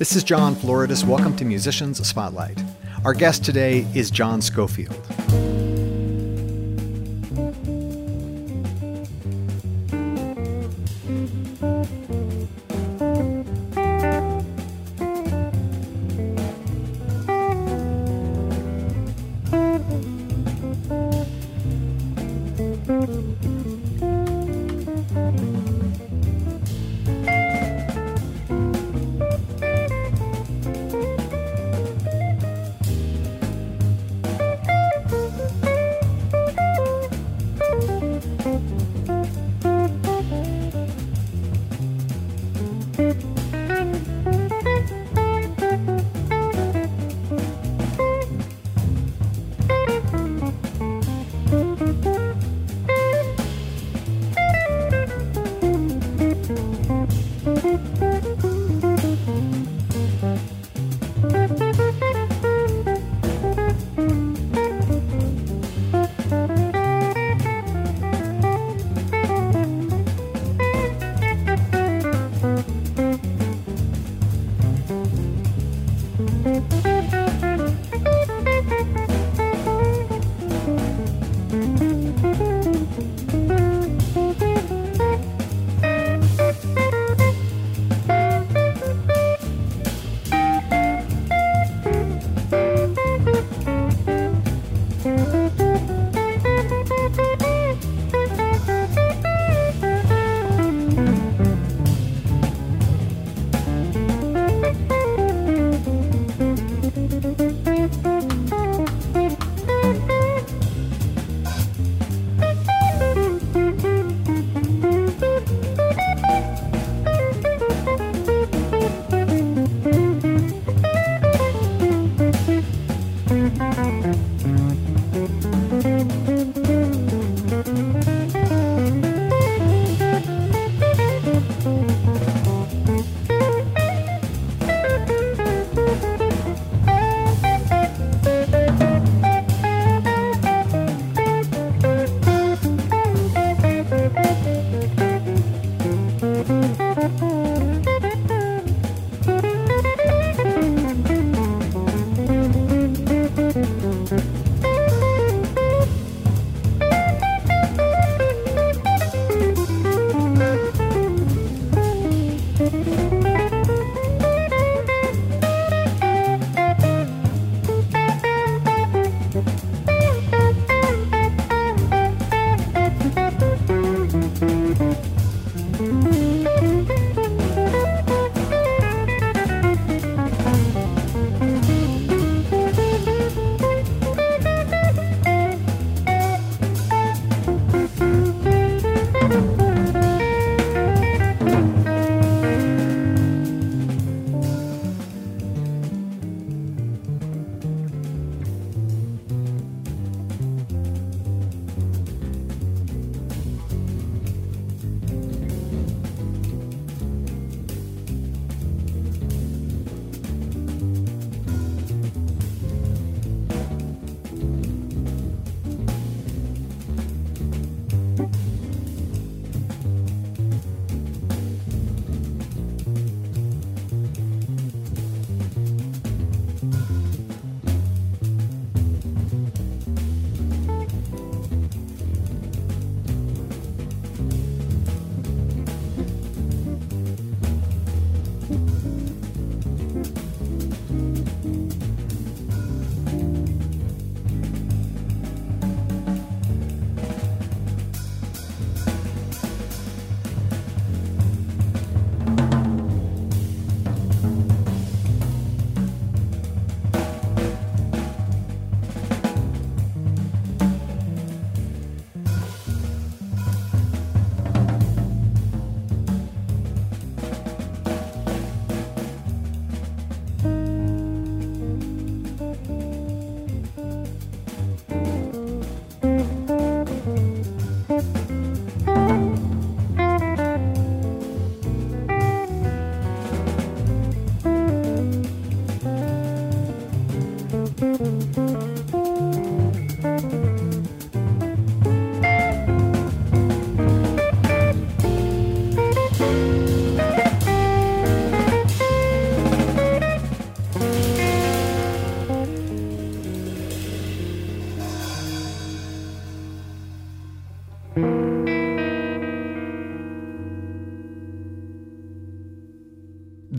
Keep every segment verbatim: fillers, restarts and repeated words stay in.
This is John Floridis. Welcome to Musicians Spotlight. Our guest today is John Scofield.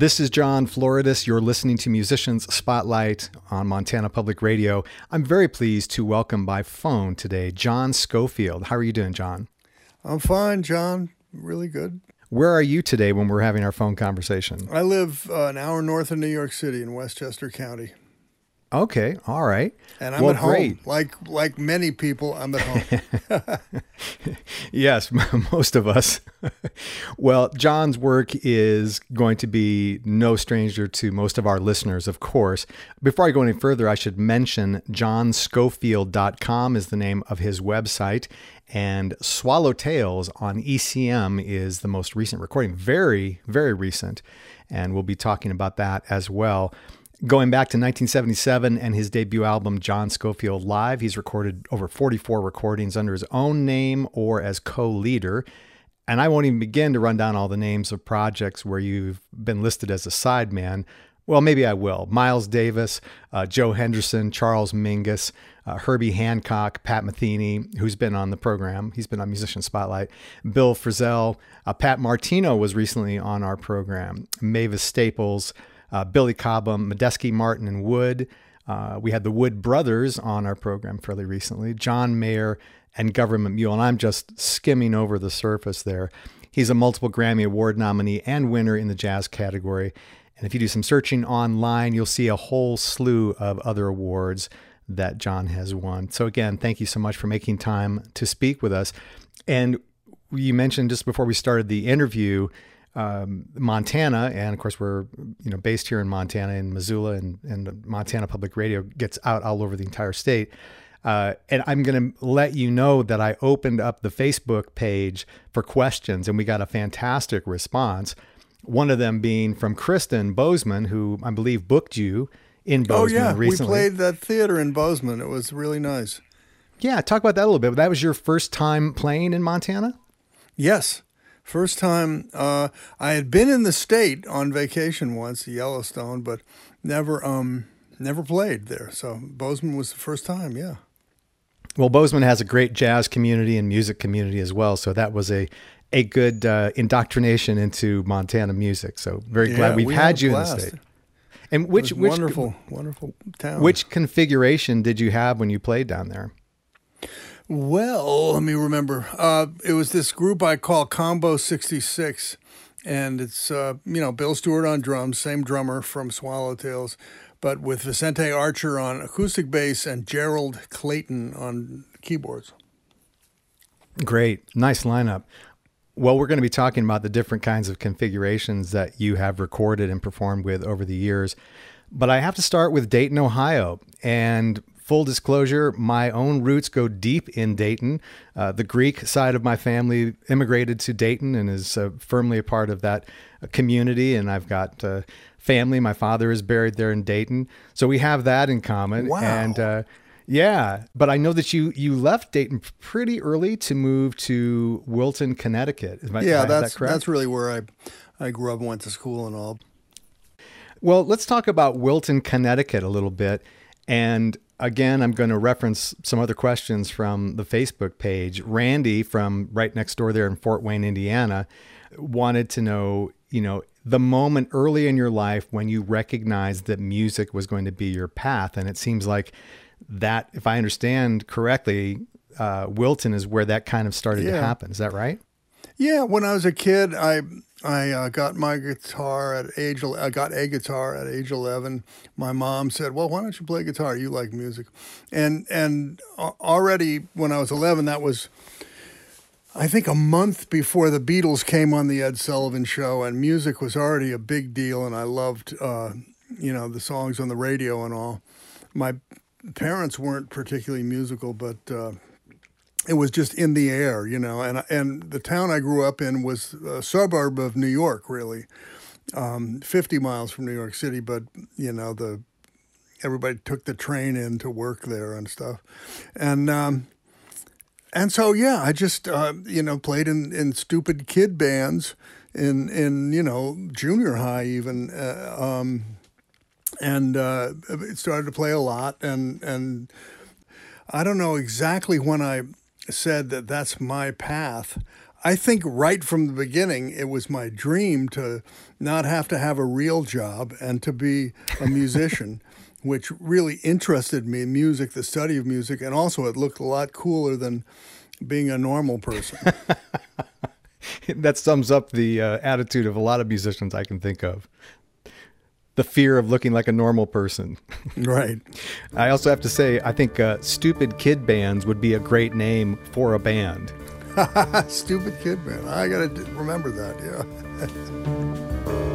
This is John Floridis. You're listening to Musicians Spotlight on Montana Public Radio. I'm very pleased to welcome by phone today John Scofield. How are you doing, John? I'm fine, John. Really good. Where are you today when we're having our phone conversation? I live uh, an hour north of New York City in Westchester County. Okay, all right. And I'm well, at home. Great. Like like many people, I'm at home. Yes, most of us. Well, John's work is going to be no stranger to most of our listeners, of course. Before I go any further, I should mention john scofield dot com is the name of his website, and Swallow Tales on E C M is the most recent recording. Very, very recent, and we'll be talking about that as well. Going back to nineteen seventy-seven and his debut album, John Scofield Live, he's recorded over forty-four recordings under his own name or as co-leader. And I won't even begin to run down all the names of projects where you've been listed as a sideman. Well, maybe I will. Miles Davis, uh, Joe Henderson, Charles Mingus, uh, Herbie Hancock, Pat Metheny, who's been on the program. He's been on Musician Spotlight. Bill Frisell, uh, Pat Martino was recently on our program. Mavis Staples, Uh, Billy Cobham, Medeski, Martin, and Wood. Uh, we had the Wood brothers on our program fairly recently, John Mayer and Government Mule, and I'm just skimming over the surface there. He's a multiple Grammy Award nominee and winner in the jazz category. And if you do some searching online, you'll see a whole slew of other awards that John has won. So again, thank you so much for making time to speak with us. And you mentioned just before we started the interview, Um, Montana, and of course we're you know based here in Montana, in Missoula, and, and Montana Public Radio gets out all over the entire state. Uh, and I'm going to let you know that I opened up the Facebook page for questions, and we got a fantastic response. One of them being from Kristen Bozeman, who I believe booked you in Bozeman oh, yeah. recently. We played that theater in Bozeman. It was really nice. Yeah, talk about that a little bit. That was your first time playing in Montana? Yes. First time, uh, I had been in the state on vacation once, Yellowstone, but never um, never played there. So Bozeman was the first time, yeah. Well, Bozeman has a great jazz community and music community as well, so that was a a good uh, indoctrination into Montana music. So very yeah, glad we've we had, had you blast. in the state. And which, it was which wonderful, wonderful town. Which configuration did you have when you played down there? Well, let me remember. Uh, it was this group I call Combo sixty-six, and it's, uh, you know, Bill Stewart on drums, same drummer from Swallow Tales, but with Vicente Archer on acoustic bass and Gerald Clayton on keyboards. Great. Nice lineup. Well, we're going to be talking about the different kinds of configurations that you have recorded and performed with over the years. But I have to start with Dayton, Ohio. And full disclosure, my own roots go deep in Dayton. Uh, the Greek side of my family immigrated to Dayton and is uh, firmly a part of that uh, community. And I've got uh, family. My father is buried there in Dayton. So we have that in common. Wow. And uh, yeah, but I know that you you left Dayton pretty early to move to Wilton, Connecticut. Is my, yeah, is that's that correct? that's really where I I grew up and went to school and all. Well, let's talk about Wilton, Connecticut a little bit. And again, I'm going to reference some other questions from the Facebook page. Randy from right next door there in Fort Wayne, Indiana, wanted to know, you know, the moment early in your life when you recognized that music was going to be your path. And it seems like that, if I understand correctly, uh, Wilton is where that kind of started yeah. to happen. Is that right? Yeah, when I was a kid, I I uh, got my guitar at age. I got a guitar at age eleven. My mom said, "Well, why don't you play guitar? You like music," and and already when I was eleven, that was, I think, a month before the Beatles came on the Ed Sullivan Show, and music was already a big deal, and I loved, uh, you know, the songs on the radio and all. My parents weren't particularly musical, but uh, it was just in the air, you know, and and the town I grew up in was a suburb of New York, really, um, fifty miles from New York City, but, you know, the everybody took the train in to work there and stuff. And um, and so, yeah, I just, uh, you know, played in, in stupid kid bands in, in, you know, junior high even, uh, um, and uh, started to play a lot. And, and I don't know exactly when I said that that's my path. I think right from the beginning, it was my dream to not have to have a real job and to be a musician, which really interested me in music, the study of music, and also it looked a lot cooler than being a normal person. That sums up the uh, attitude of a lot of musicians I can think of. The fear of looking like a normal person. Right. I also have to say, I think uh, Stupid Kid Bands would be a great name for a band. Stupid Kid Band. I got to remember that, yeah.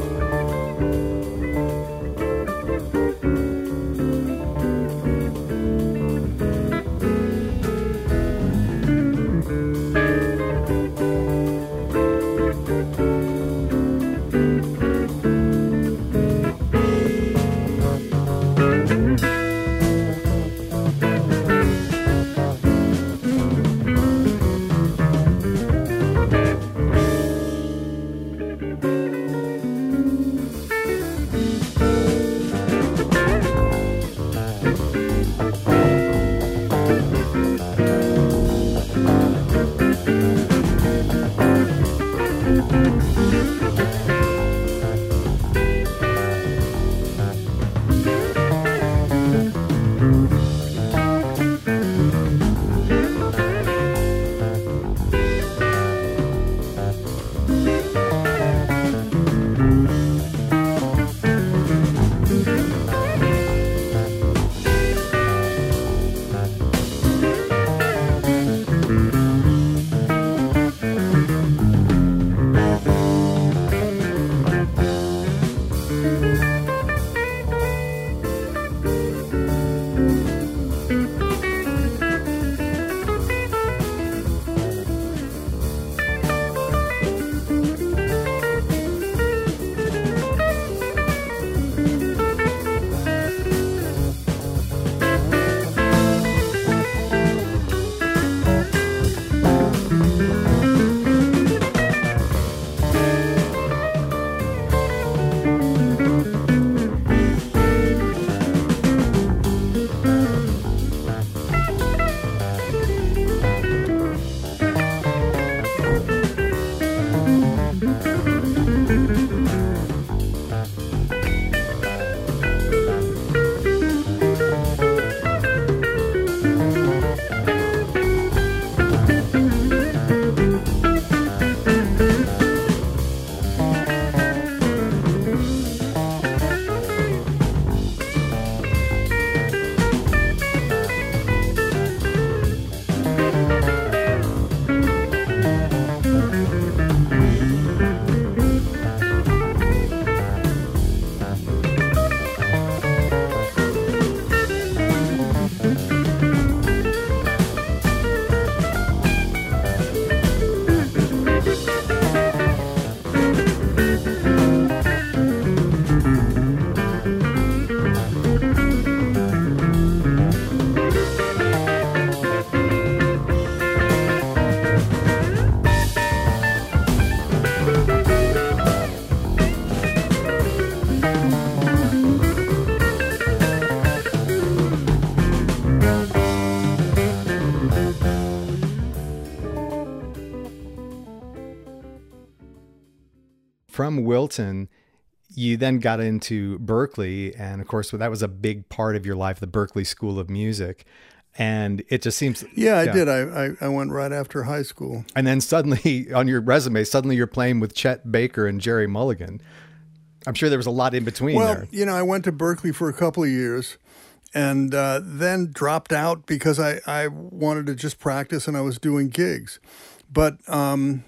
From Wilton, you then got into Berklee, and of course, that was a big part of your life, the Berklee School of Music. And it just seems... Yeah, I yeah. did. I, I, I went right after high school. And then suddenly, on your resume, suddenly you're playing with Chet Baker and Jerry Mulligan. I'm sure there was a lot in between well, there. Well, you know, I went to Berklee for a couple of years and uh, then dropped out because I, I wanted to just practice and I was doing gigs. But... Um,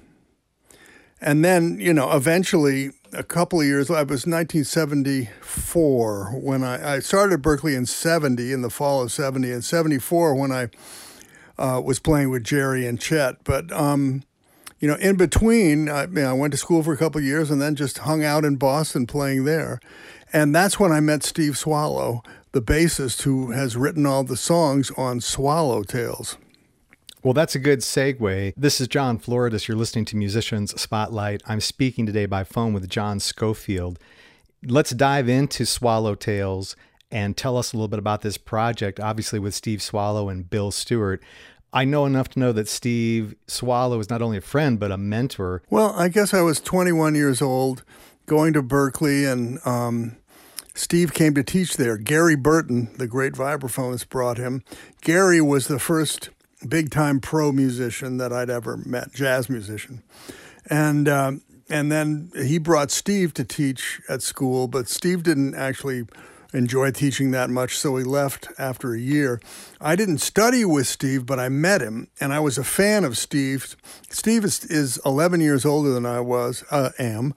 And then, you know, eventually, a couple of years, it was nineteen seventy-four when I, I started Berklee in seventy, in the fall of seventy, and seventy-four when I uh, was playing with Jerry and Chet. But, um, you know, in between, I, you know, I went to school for a couple of years and then just hung out in Boston playing there. And that's when I met Steve Swallow, the bassist who has written all the songs on Swallow Tales. Well, that's a good segue. This is John Floridis. You're listening to Musicians Spotlight. I'm speaking today by phone with John Scofield. Let's dive into Swallow Tales and tell us a little bit about this project, obviously with Steve Swallow and Bill Stewart. I know enough to know that Steve Swallow is not only a friend, but a mentor. Well, I guess I was twenty-one years old, going to Berkeley, and um, Steve came to teach there. Gary Burton, the great vibraphonist, brought him. Gary was the first big-time pro musician that I'd ever met, jazz musician. And um, and then he brought Steve to teach at school, but Steve didn't actually enjoy teaching that much, so he left after a year. I didn't study with Steve, but I met him, and I was a fan of Steve. Steve is, is eleven years older than I was, uh, am.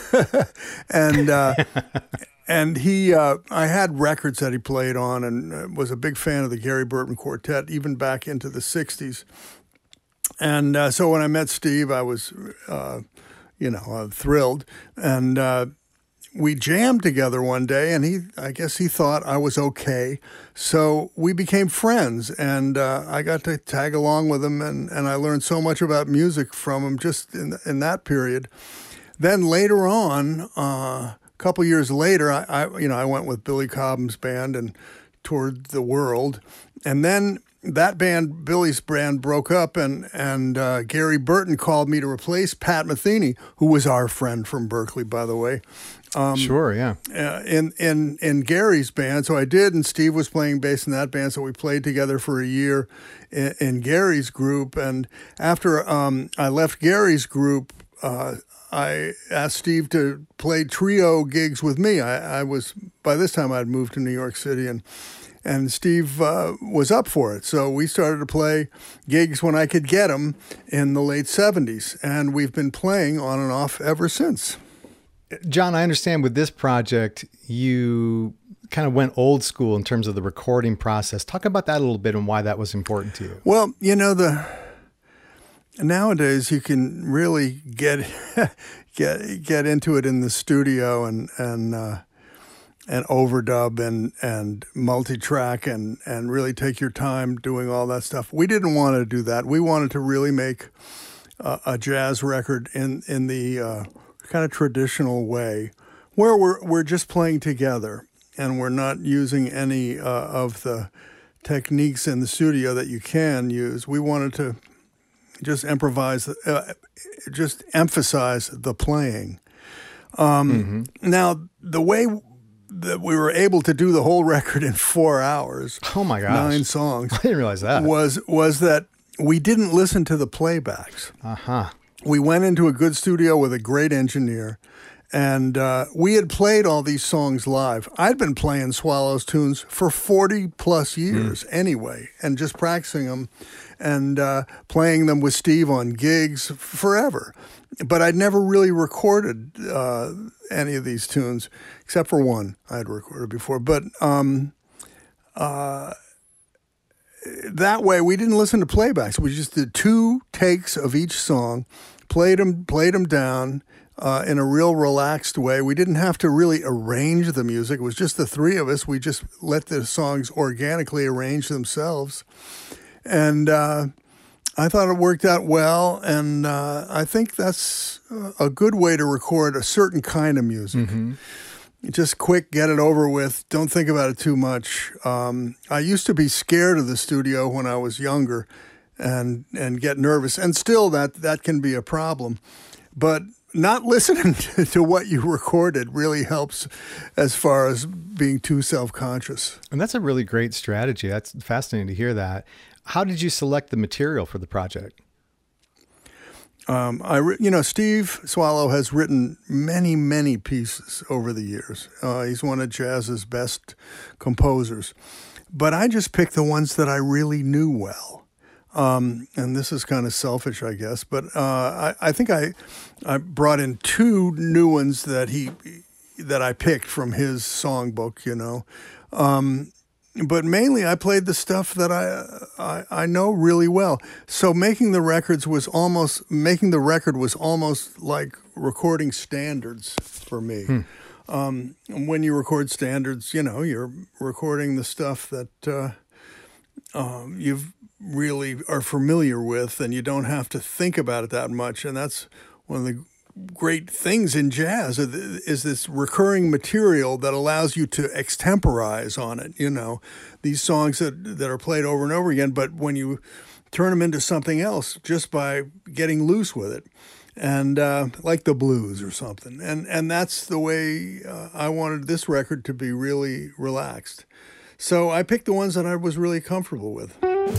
and uh, and he, uh, I had records that he played on, and was a big fan of the Gary Burton Quartet, even back into the sixties. And uh, so when I met Steve, I was, uh, you know, uh, thrilled, and uh, we jammed together one day, and he, I guess he thought I was okay. So we became friends, and uh, I got to tag along with him, and, and I learned so much about music from him just in, in that period. Then later on, uh, a couple years later, I, I, you know, I went with Billy Cobham's band and toured the world. And then that band, Billy's band, broke up, and and uh, Gary Burton called me to replace Pat Metheny, who was our friend from Berkeley, by the way. Um, sure, yeah. Uh, in in in Gary's band, so I did, and Steve was playing bass in that band, so we played together for a year in, in Gary's group. And after um, I left Gary's group, uh, I asked Steve to play trio gigs with me. I, I was by this time I'd moved to New York City, and and Steve uh, was up for it. So we started to play gigs when I could get them in the late seventies, and we've been playing on and off ever since. John, I understand with this project, you kind of went old school in terms of the recording process. Talk about that a little bit and why that was important to you. Well, you know, the nowadays you can really get get get into it in the studio and and uh, and overdub and and multi-track and and really take your time doing all that stuff. We didn't want to do that. We wanted to really make a, a jazz record in in the uh, kind of traditional way, where we're we're just playing together and we're not using any uh, of the techniques in the studio that you can use. We wanted to just improvise, uh, just emphasize the playing. Um, mm-hmm. Now, the way that we were able to do the whole record in four hours, oh my gosh, nine songs, I didn't realize that, was was that we didn't listen to the playbacks. Uh huh. We went into a good studio with a great engineer, and uh, we had played all these songs live. I'd been playing Swallow's tunes for forty plus years mm. anyway, and just practicing them and uh, playing them with Steve on gigs forever. But I'd never really recorded uh, any of these tunes, except for one I'd recorded before. But um, uh, that way, we didn't listen to playbacks. We just did two takes of each song, played them, played them down uh, in a real relaxed way. We didn't have to really arrange the music. It was just the three of us. We just let the songs organically arrange themselves. And uh, I thought it worked out well. And uh, I think that's a good way to record a certain kind of music. Mm-hmm. Just quick, get it over with. Don't think about it too much. Um, I used to be scared of the studio when I was younger and and get nervous. And still, that, that can be a problem. But not listening to, to what you recorded really helps as far as being too self-conscious. And that's a really great strategy. That's fascinating to hear that. How did you select the material for the project? Um, I, you know, Steve Swallow has written many, many pieces over the years. Uh, he's one of jazz's best composers. But I just picked the ones that I really knew well. Um, and this is kind of selfish, I guess. But uh, I, I think I, I brought in two new ones that he, that I picked from his songbook. You know. Um, But mainly I played the stuff that I, I I know really well. So making the records was almost, making the record was almost like recording standards for me. Hmm. Um, when you record standards, you know, you're recording the stuff that uh, um, you really are familiar with, and you don't have to think about it that much. And that's one of the great things in jazz is this recurring material that allows you to extemporize on it. You know, these songs that, that are played over and over again, but when you turn them into something else just by getting loose with it, and uh, like the blues or something. And and that's the way uh, I wanted this record to be, really relaxed. So I picked the ones that I was really comfortable with.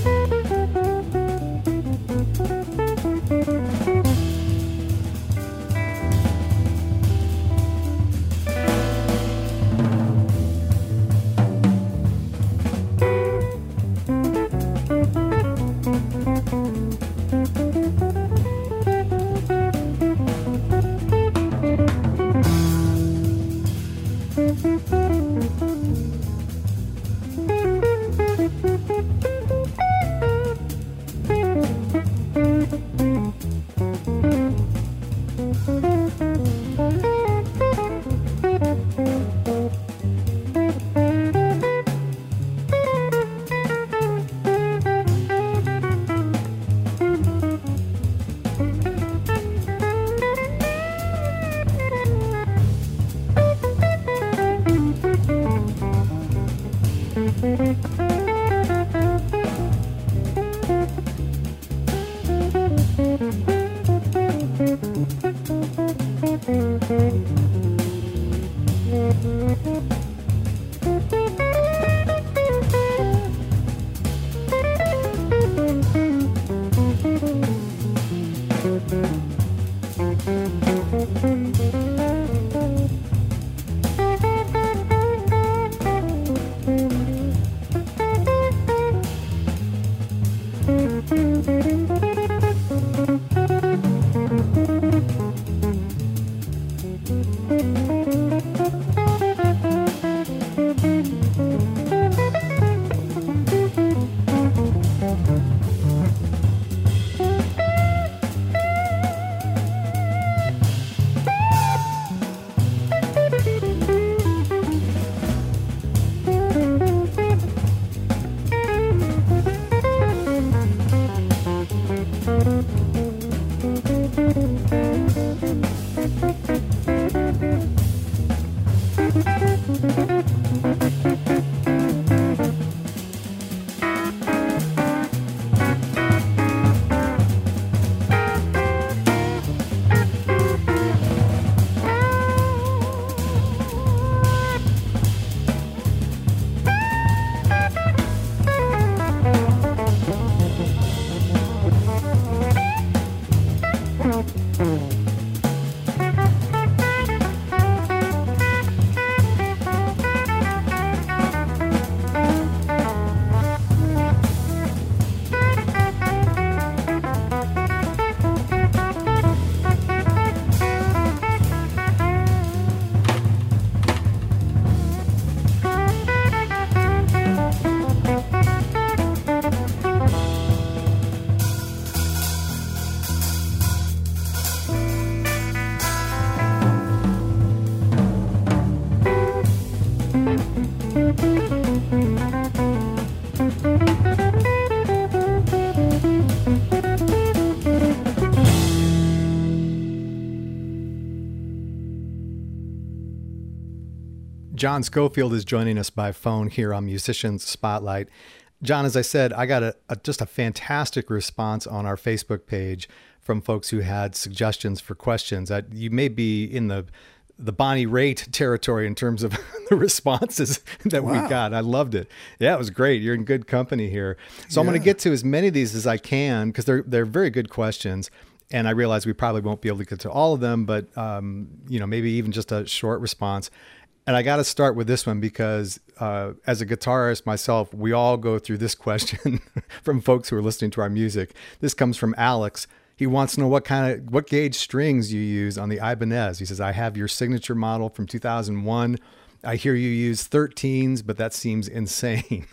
John Scofield is joining us by phone here on Musicians Spotlight. John, as I said, I got a, a just a fantastic response on our Facebook page from folks who had suggestions for questions. I, you may be in the the Bonnie Raitt territory in terms of the responses that wow. we got. I loved it. Yeah, it was great. You're in good company here. So yeah. I'm going to get to as many of these as I can because they're they're very good questions. And I realize we probably won't be able to get to all of them, but um, you know, maybe even just a short response. And I got to start with this one because uh, as a guitarist myself, we all go through this question from folks who are listening to our music. This comes from Alex. He wants to know what kind of, what gauge strings you use on the Ibanez. He says, I have your signature model from two thousand one. I hear you use thirteens, but that seems insane.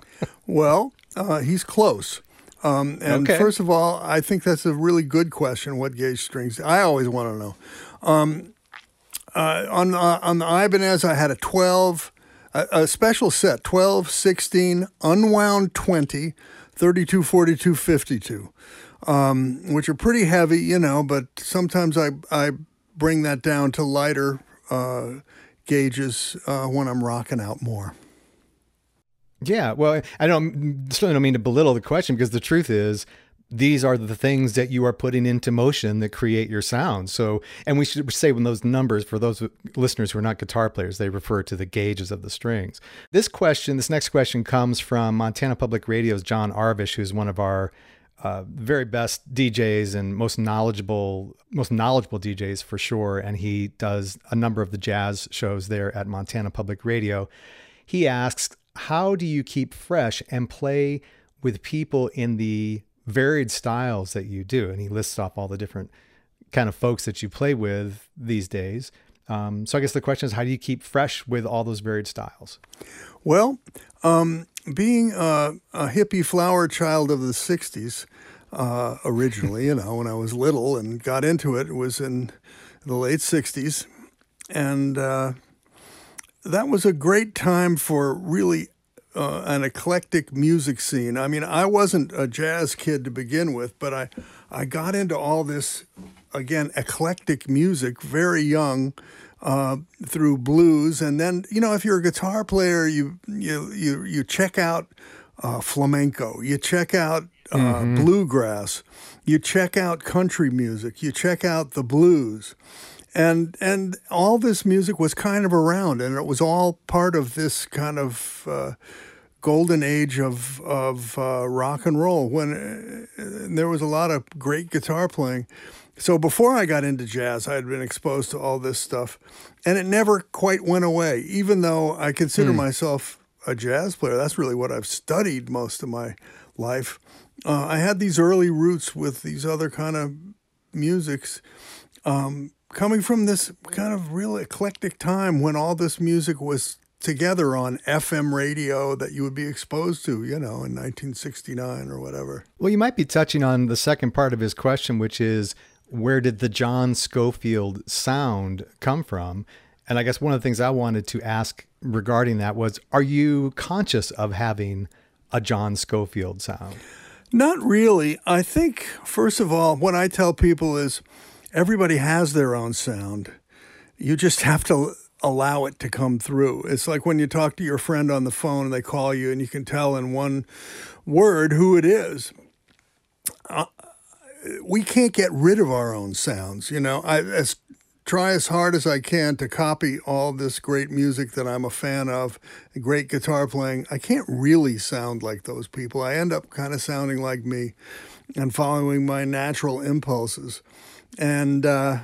Well, uh, he's close. Um, and okay. First of all, I think that's a really good question, what gauge strings. I always want to know. Um, Uh, on uh, on the Ibanez, I had a twelve, a, a special set, twelve, sixteen, unwound twenty, thirty-two, forty-two, fifty-two, um, which are pretty heavy, you know, but sometimes I, I bring that down to lighter uh, gauges uh, when I'm rocking out more. Yeah, well, I don't certainly don't mean to belittle the question, because the truth is, these are the things that you are putting into motion that create your sound. So, and we should say, when those numbers, for those listeners who are not guitar players, they refer to the gauges of the strings. This question, this next question comes from Montana Public Radio's John Arvish, who's one of our uh, very best D Js and most knowledgeable, most knowledgeable D Js for sure. And he does a number of the jazz shows there at Montana Public Radio. He asks, how do you keep fresh and play with people in the varied styles that you do? And he lists off all the different kind of folks that you play with these days. Um, so I guess the question is, how do you keep fresh with all those varied styles? Well, um, being a, a hippie flower child of the sixties, uh, originally, you know, when I was little and got into it, it was in the late sixties. And uh, that was a great time for really Uh, an eclectic music scene. I mean, I wasn't a jazz kid to begin with, but I, I got into all this, again, eclectic music very young, uh, through blues. And then, you know, if you're a guitar player, you you you, you check out uh, flamenco, you check out uh, mm-hmm. bluegrass, you check out country music, you check out the blues. And and all this music was kind of around, and it was all part of this kind of uh, golden age of of uh, rock and roll, when uh, there was a lot of great guitar playing. So before I got into jazz, I had been exposed to all this stuff, and it never quite went away. Even though I consider mm. myself a jazz player, that's really what I've studied most of my life. Uh, I had these early roots with these other kind of musics. Um, coming from this kind of real eclectic time when all this music was together on F M radio that you would be exposed to, you know, in nineteen sixty-nine or whatever. Well, you might be touching on the second part of his question, which is, where did the John Scofield sound come from? And I guess one of the things I wanted to ask regarding that was, are you conscious of having a John Scofield sound? Not really. I think, first of all, what I tell people is, everybody has their own sound. You just have to allow it to come through. It's like when you talk to your friend on the phone and they call you and you can tell in one word who it is. Uh, we can't get rid of our own sounds. You know, I as, try as hard as I can to copy all this great music that I'm a fan of, great guitar playing. I can't really sound like those people. I end up kind of sounding like me and following my natural impulses. And uh,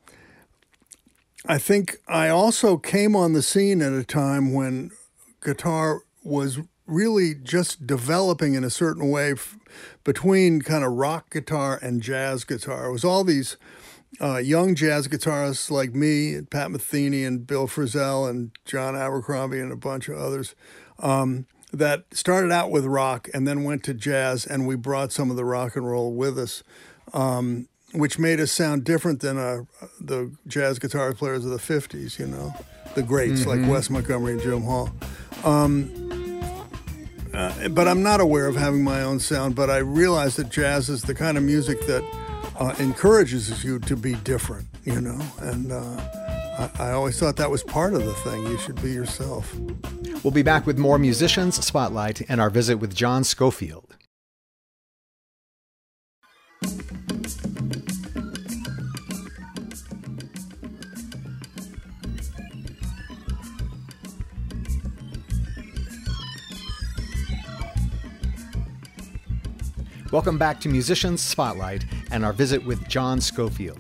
I think I also came on the scene at a time when guitar was really just developing in a certain way f- between kind of rock guitar and jazz guitar. It was all these uh, young jazz guitarists like me, and Pat Metheny and Bill Frisell and John Abercrombie and a bunch of others um, that started out with rock and then went to jazz, and we brought some of the rock and roll with us. Um, which made us sound different than uh, the jazz guitar players of the fifties, you know, the greats mm-hmm. like Wes Montgomery and Jim Hall. Um, uh, but I'm not aware of having my own sound, but I realize that jazz is the kind of music that uh, encourages you to be different, you know, and uh, I, I always thought that was part of the thing. You should be yourself. We'll be back with more Musicians Spotlight and our visit with John Scofield. Welcome back to Musicians Spotlight and our visit with John Scofield.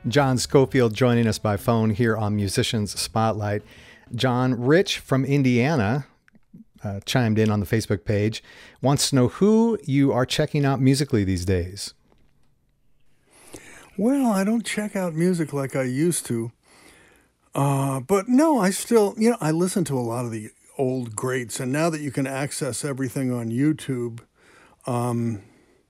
John Schofield joining us by phone here on Musicians Spotlight. John, Rich from Indiana uh, chimed in on the Facebook page, wants to know who you are checking out musically these days. Well, I don't check out music like I used to. Uh, but no, I still, you know, I listen to a lot of the old greats. And now that you can access everything on YouTube, um,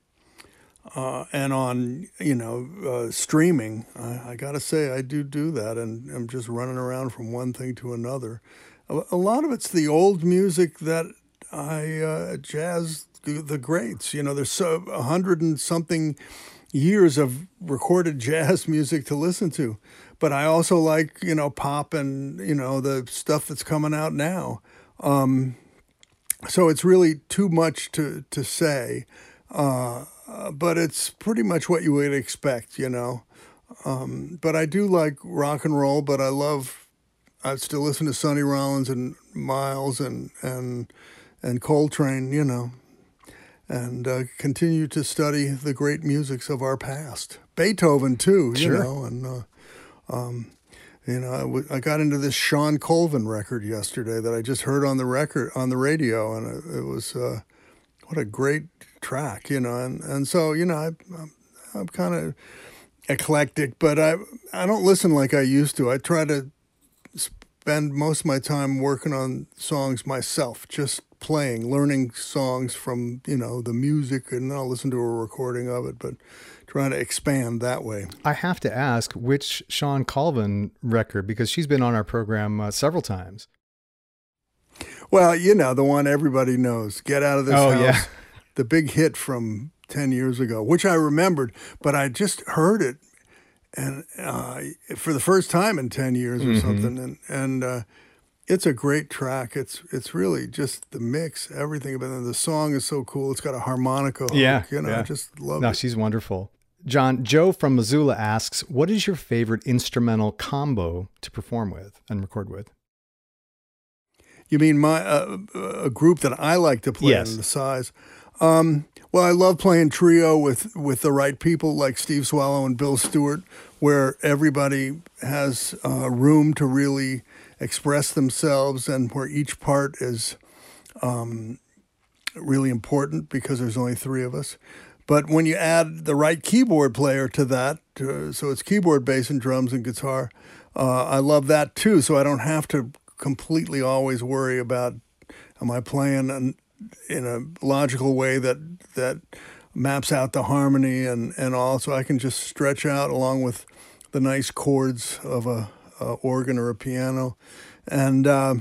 Uh, and on, you know, uh, streaming, I, I got to say I do do that, and I'm just running around from one thing to another. A, a lot of it's the old music that I uh, jazz the greats. You know, there's so a hundred and something years of recorded jazz music to listen to, but I also like, you know, pop and, you know, the stuff that's coming out now. Um, so it's really too much to to say. Uh, Uh, but it's pretty much what you would expect, you know. Um, but I do like rock and roll, but I love, I still listen to Sonny Rollins and Miles and and and Coltrane, you know, and uh, continue to study the great musics of our past. Beethoven, too, you Sure. know. And, uh, um, you know, I, w- I got into this Sean Colvin record yesterday that I just heard on the record, on the radio, and it, it was, uh, what a great track, you know, and, and so, you know, I, I'm, I'm kind of eclectic, but I I don't listen like I used to. I try to spend most of my time working on songs myself, just playing, learning songs from, you know, the music, and I'll listen to a recording of it, but trying to expand that way. I have to ask, which Sean Colvin record, because she's been on our program uh, several times. Well, you know, the one everybody knows, Get Out of This Oh, House. yeah. The big hit from ten years ago, which I remembered, but I just heard it and uh, for the first time in ten years or Mm-hmm. something. And, and uh, it's a great track. It's it's really just the mix, everything about it. The song is so cool. It's got a harmonica hook, Yeah, you know, yeah. I just love No, it. she's wonderful. John, Joe from Missoula asks, what is your favorite instrumental combo to perform with and record with? You mean my uh, a group that I like to play Yes. in the size? Um, well, I love playing trio with, with the right people like Steve Swallow and Bill Stewart, where everybody has uh, room to really express themselves and where each part is um, really important because there's only three of us. But when you add the right keyboard player to that, uh, so it's keyboard, bass, and drums and guitar, uh, I love that too. So I don't have to completely always worry about, am I playing an, in a logical way that that maps out the harmony and, and all. So I can just stretch out along with the nice chords of a, a organ or a piano. And uh,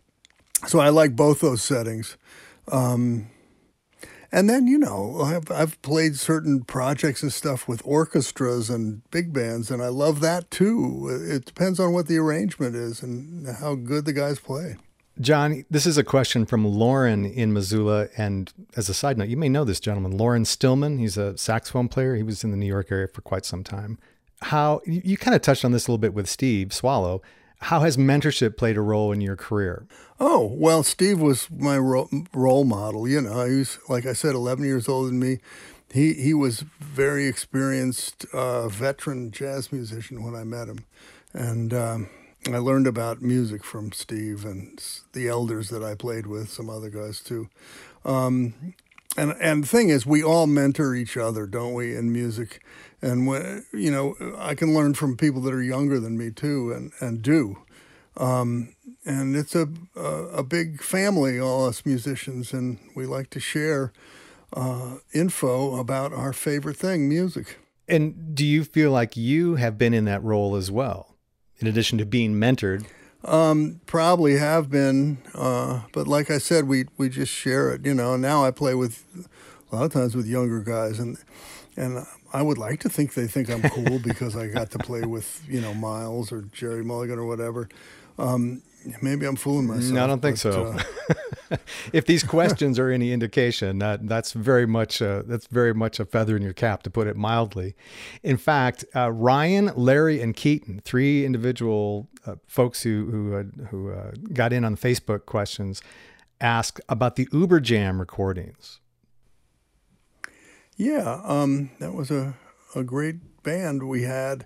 so I like both those settings. Um, and then, you know, I've, I've played certain projects and stuff with orchestras and big bands, and I love that too. It depends on what the arrangement is and how good the guys play. John, this is a question from Lauren in Missoula. And as a side note, you may know this gentleman, Lauren Stillman. He's a saxophone player. He was in the New York area for quite some time. How, you, you kind of touched on this a little bit with Steve Swallow. How has mentorship played a role in your career? Oh, well, Steve was my ro- role model. You know, he was, like I said, eleven years older than me. He he was very experienced, uh, veteran jazz musician when I met him. And um, I learned about music from Steve and the elders that I played with, some other guys too. Um, and and the thing is, we all mentor each other, don't we, in music? And when, you know, I can learn from people that are younger than me too, and and do. Um, and it's a, a a big family, all us musicians, and we like to share uh, info about our favorite thing, music. And do you feel like you have been in that role as well, in addition to being mentored? Um, probably have been, uh, but like I said, we we just share it, you know. Now I play with a lot of times with younger guys, and and I would like to think they think I'm cool because I got to play with, you know, Miles or Jerry Mulligan or whatever. Um, maybe I'm fooling myself. No, I don't think but, so. Uh, If these questions are any indication, that that's very much a, that's very much a feather in your cap, to put it mildly. In fact, uh, Ryan, Larry, and Keaton, three individual uh, folks who who uh, who uh, got in on the Facebook questions, asked about the Uber Jam recordings. Yeah, um, that was a, a great band we had.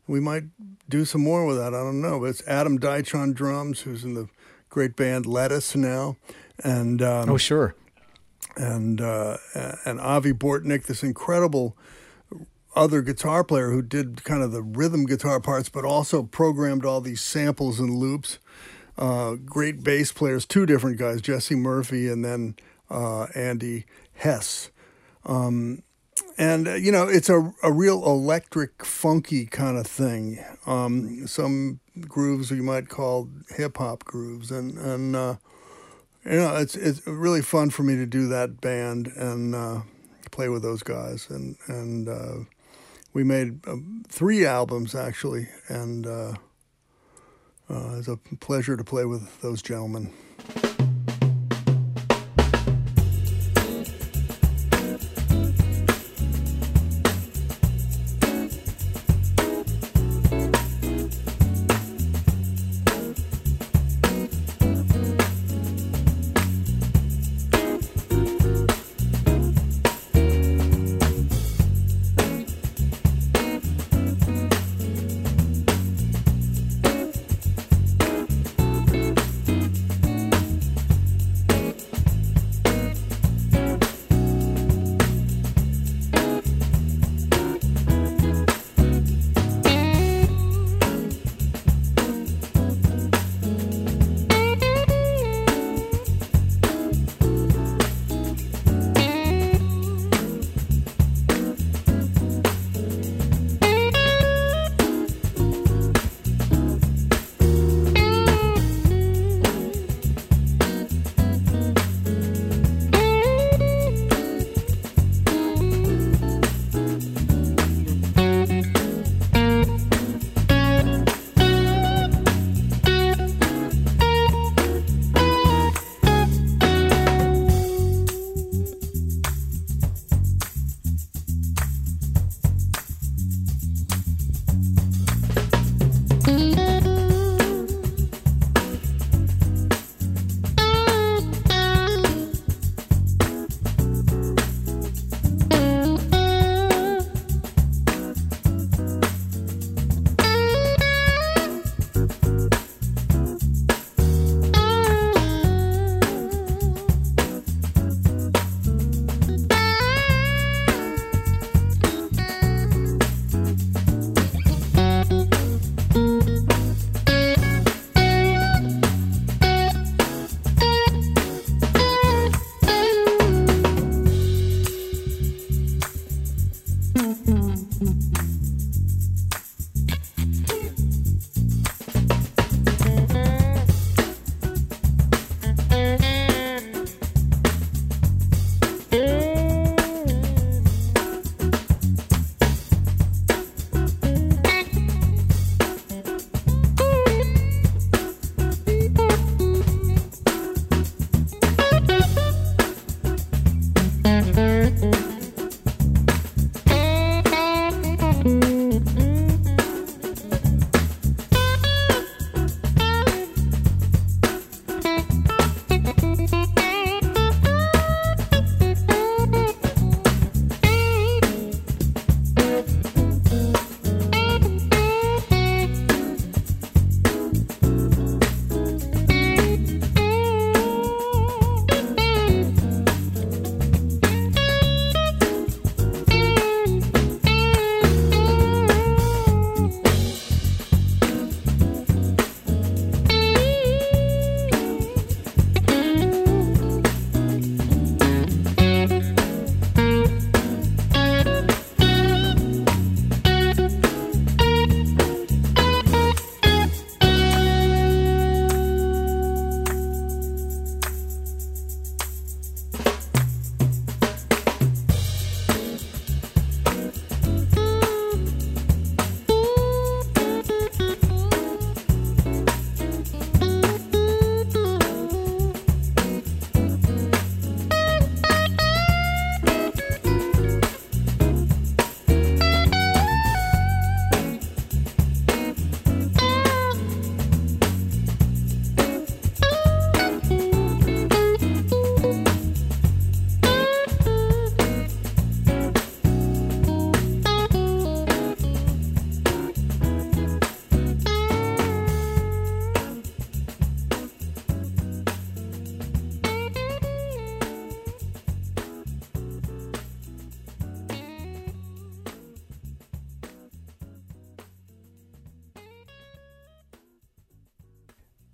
we might do some more with that. I don't know. But it's Adam Deitch on drums, who's in the great band Lettuce now, and um, oh sure, and uh, and Avi Bortnick, this incredible other guitar player who did kind of the rhythm guitar parts, but also programmed all these samples and loops. Uh, great bass players, two different guys, Jesse Murphy and then uh, Andy Hess. Um, and, uh, you know, it's a, a real electric, funky kind of thing. Um, some grooves you might call hip-hop grooves. And, and uh, you know, it's it's really fun for me to do that band and uh, play with those guys. And, and uh, we made uh, three albums, actually, and... Uh, Uh, it's a pleasure to play with those gentlemen.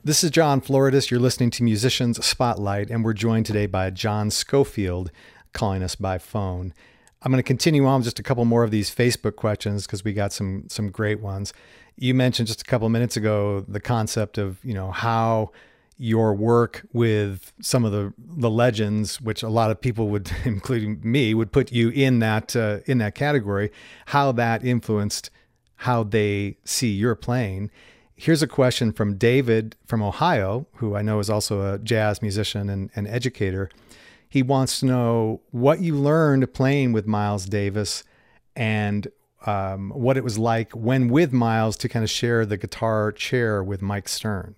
This is John Floridis. You're listening to Musicians Spotlight, and we're joined today by John Scofield calling us by phone. I'm going to continue on with just a couple more of these Facebook questions because we got some some great ones. You mentioned just a couple of minutes ago the concept of, you know, how your work with some of the the legends, which a lot of people would, including me, would put you in that uh, in that category, how that influenced how they see your playing. Here's a question from David from Ohio, who I know is also a jazz musician and, and educator. He wants to know what you learned playing with Miles Davis and um, what it was like when with Miles to kind of share the guitar chair with Mike Stern.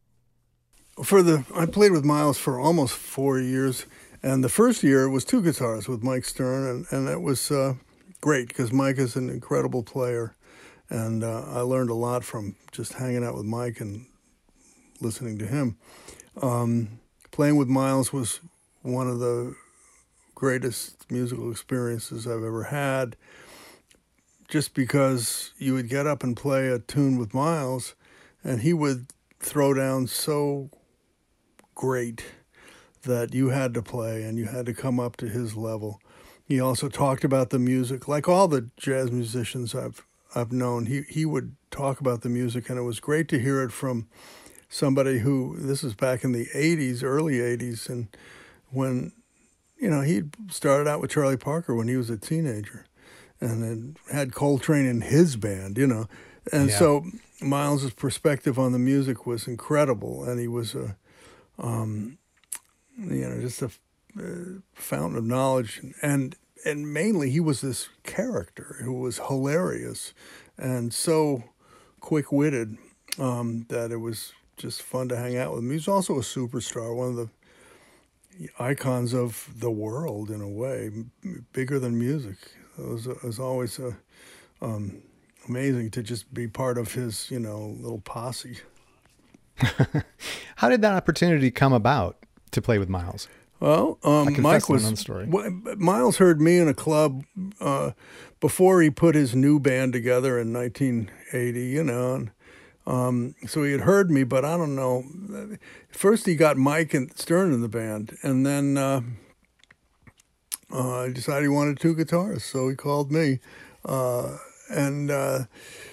For the, I played with Miles for almost four years, and the first year was two guitars with Mike Stern, and, and it was uh, great because Mike is an incredible player. And uh, I learned a lot from just hanging out with Mike and listening to him. Um, playing with Miles was one of the greatest musical experiences I've ever had, just because you would get up and play a tune with Miles, and he would throw down so great that you had to play and you had to come up to his level. He also talked about the music, like all the jazz musicians I've I've known. He he would talk about the music, and it was great to hear it from somebody who, this is back in the eighties, early eighties, and when, you know, he started out with Charlie Parker when he was a teenager, and then had Coltrane in his band, you know. And yeah. So Miles's perspective on the music was incredible, and he was a, um, you know, just a, a fountain of knowledge, and and mainly he was this character who was hilarious and so quick-witted um, that it was just fun to hang out with him. He was also a superstar, one of the icons of the world in a way, bigger than music. It was, it was always a, um, amazing to just be part of his, you know, little posse. How did that opportunity come about to play with Miles? Well, um, Mike was. Story. Miles heard me in a club uh, before he put his new band together in nineteen eighty, you know. And, um, so he had heard me, but I don't know. First, he got Mike and Stern in the band, and then uh, uh, he decided he wanted two guitars, so he called me, uh, and uh,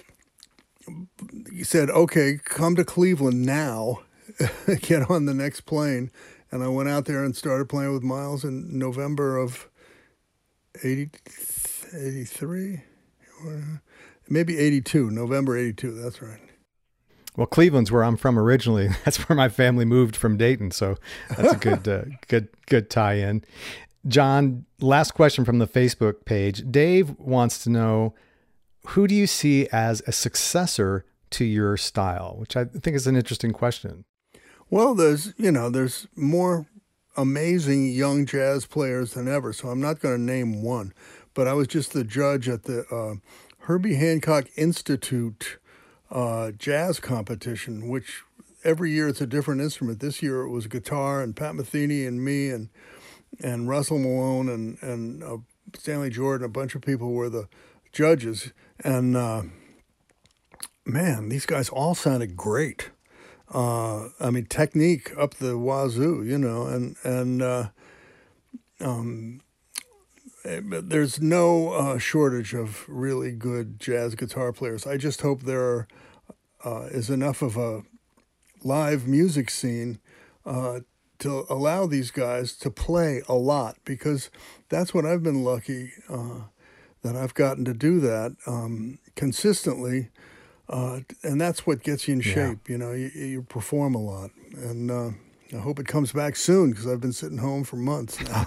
he said, "Okay, come to Cleveland now, get on the next plane." And I went out there and started playing with Miles in November of eighty, eighty-three, maybe eighty-two, November eighty-two, that's right. Well, Cleveland's where I'm from originally. That's where my family moved from Dayton, so that's a good uh, good, good tie-in. John, last question from the Facebook page. Dave wants to know, who do you see as a successor to your style? Which I think is an interesting question. Well, there's, you know, there's more amazing young jazz players than ever, so I'm not going to name one. But I was just the judge at the uh, Herbie Hancock Institute uh, jazz competition, which every year it's a different instrument. This year it was guitar, and Pat Metheny and me and and Russell Malone and, and uh, Stanley Jordan, a bunch of people were the judges. And, uh, man, these guys all sounded great. Uh, I mean, technique up the wazoo, you know, and and uh, um, there's no uh, shortage of really good jazz guitar players. I just hope there are, uh, is enough of a live music scene uh, to allow these guys to play a lot, because that's what I've been lucky uh, that I've gotten to do that um, consistently. Uh, and that's what gets you in shape. Yeah. You know, you, you perform a lot. And uh, I hope it comes back soon, because I've been sitting home for months now.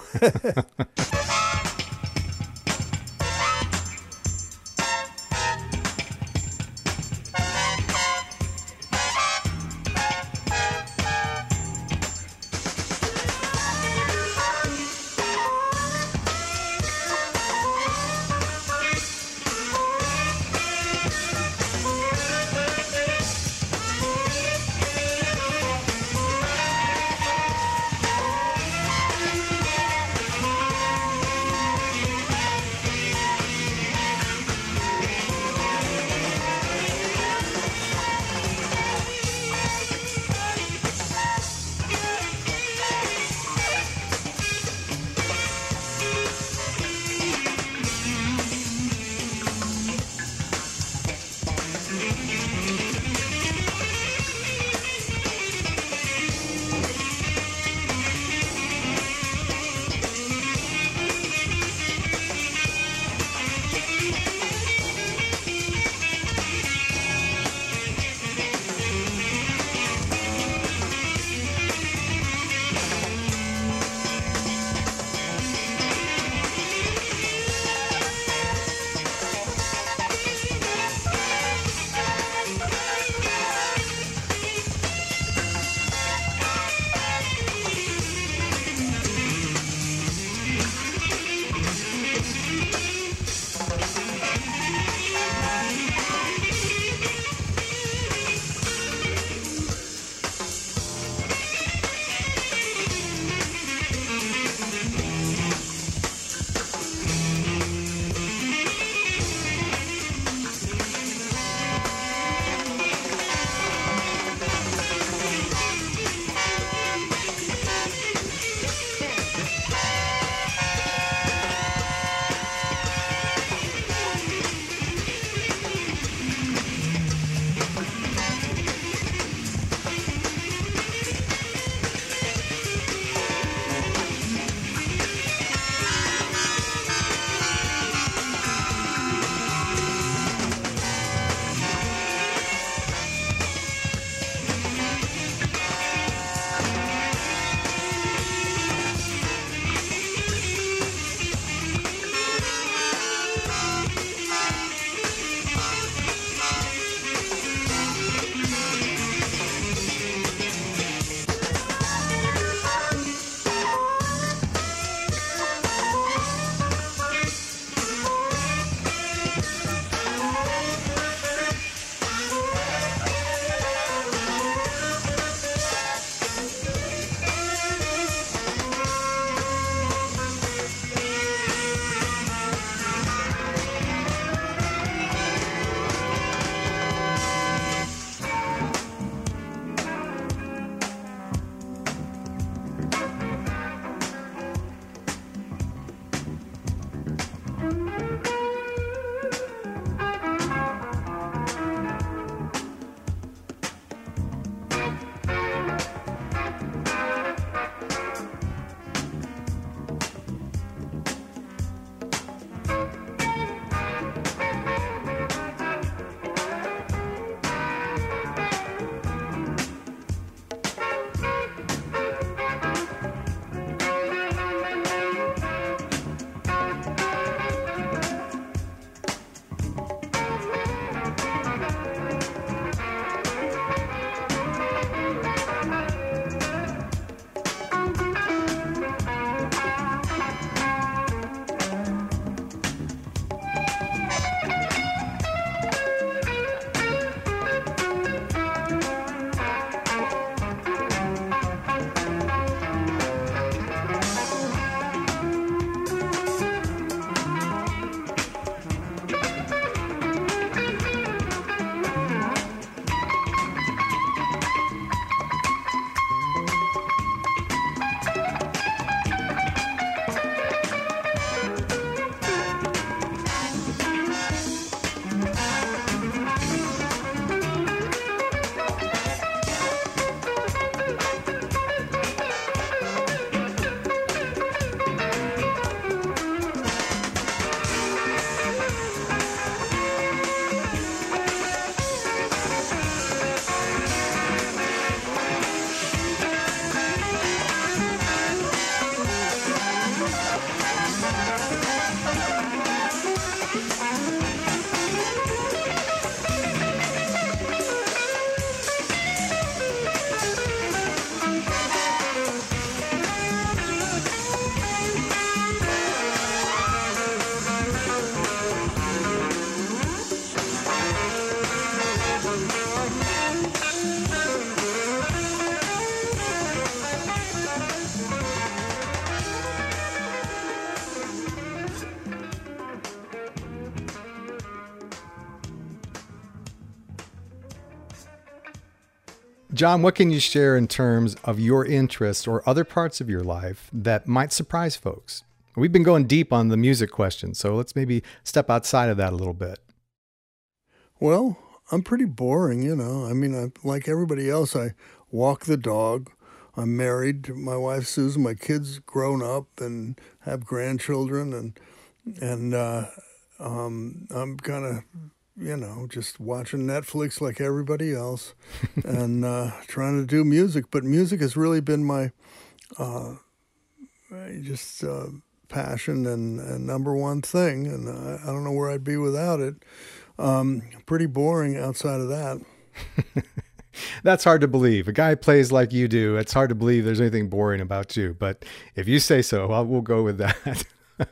John, what can you share in terms of your interests or other parts of your life that might surprise folks? We've been going deep on the music question, so let's maybe step outside of that a little bit. Well, I'm pretty boring, you know. I mean, I, like everybody else, I walk the dog. I'm married to my wife, Susan. My kids grown up and have grandchildren, and and uh, um, I'm kind of, you know, just watching Netflix like everybody else, and uh, trying to do music. But music has really been my uh, just uh, passion and, and number one thing, and I, I don't know where I'd be without it. Um, pretty boring outside of that. That's hard to believe. A guy plays like you do. It's hard to believe there's anything boring about you. But if you say so, I'll, we'll go with that.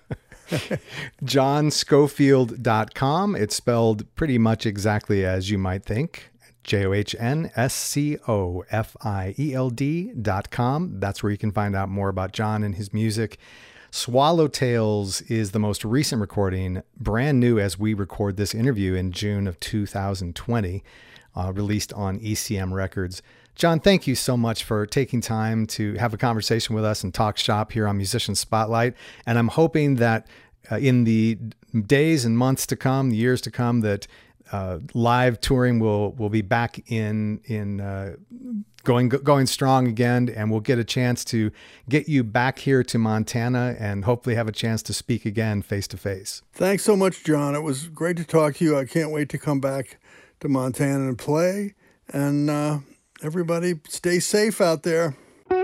john scofield dot com. It's spelled pretty much exactly as you might think. J O H N S C O F I E L D dot com. That's where you can find out more about John and his music. Swallowtails is the most recent recording, brand new as we record this interview in June of two thousand twenty, uh, released on E C M Records. John, thank you so much for taking time to have a conversation with us and talk shop here on Musician Spotlight. And I'm hoping that uh, in the days and months to come, the years to come, that uh, live touring will will be back in in uh, going going strong again, and we'll get a chance to get you back here to Montana and hopefully have a chance to speak again face to face. Thanks so much, John. It was great to talk to you. I can't wait to come back to Montana and play. And uh, everybody stay safe out there.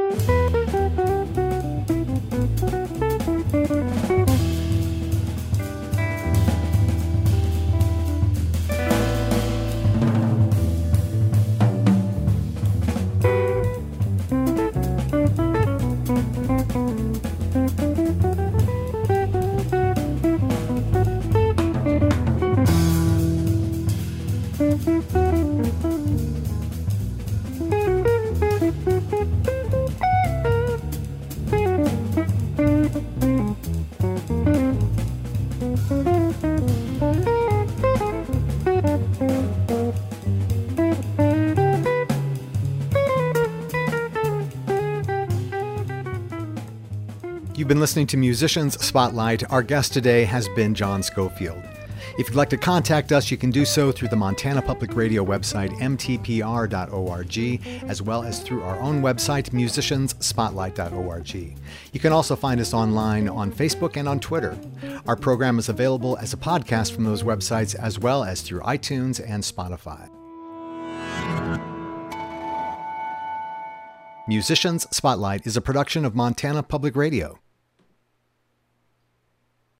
You've been listening to Musicians Spotlight. Our guest today has been John Scofield. If you'd like to contact us, you can do so through the Montana Public Radio website, m t p r dot org, as well as through our own website, musicians spotlight dot org. You can also find us online on Facebook and on Twitter. Our program is available as a podcast from those websites, as well as through iTunes and Spotify. Musicians Spotlight is a production of Montana Public Radio.